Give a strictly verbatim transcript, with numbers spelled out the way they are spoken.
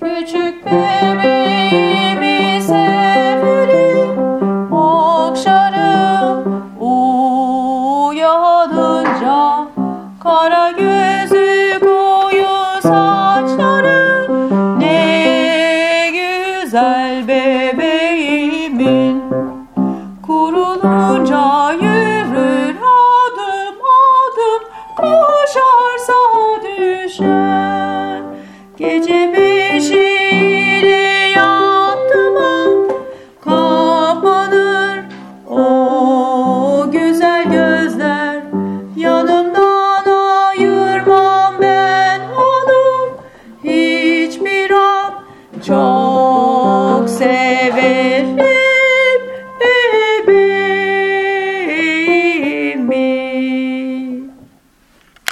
Küçük bebeğimi severim, okşarım uyanınca. Kara gözü koyu saçları ne güzel bebeğimin. Kurulunca yürür adım adım, koşarsa düşer.